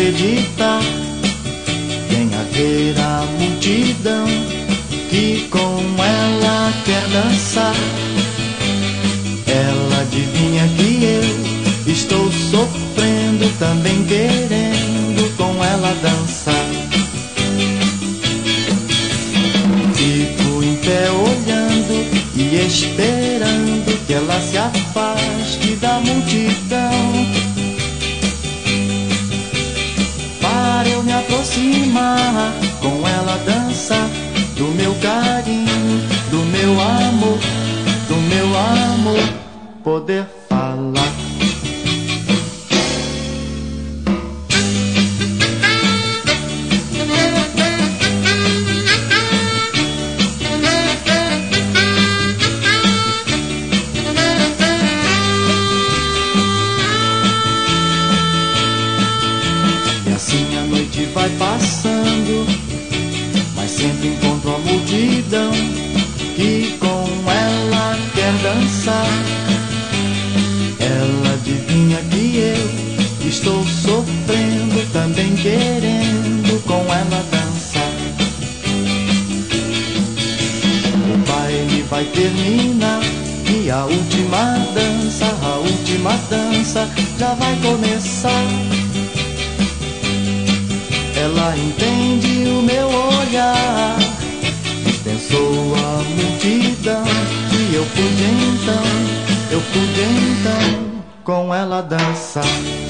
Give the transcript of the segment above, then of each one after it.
acreditar. Venha ver a multidão que com ela quer dançar. Ela adivinha que eu estou sofrendo, também querendo com ela dançar. Fico em pé olhando e esperando que ela se afaste da multidão, para eu me aproximar, com ela dançar do meu carinho, do meu amor, poder falar. E assim a noite vai passando, mas sempre encontro a multidão que com ela quer dançar. Ela adivinha que eu estou sofrendo, também querendo com ela dançar. O baile vai terminar e a última dança já vai começar. Ela entende o meu olhar, dispensou a multidão e eu pude então com ela dançar.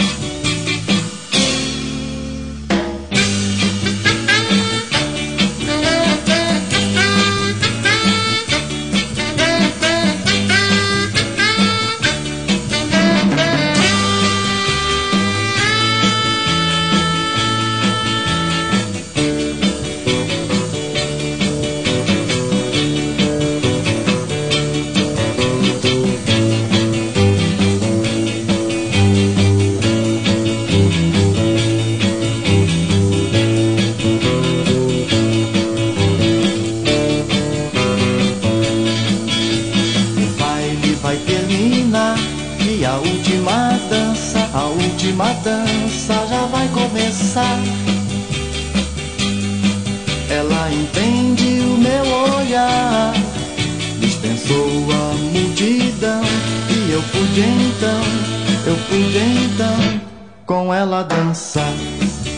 Vai terminar e a última dança já vai começar. Ela entende o meu olhar, dispensou a multidão e eu pude então com ela dançar.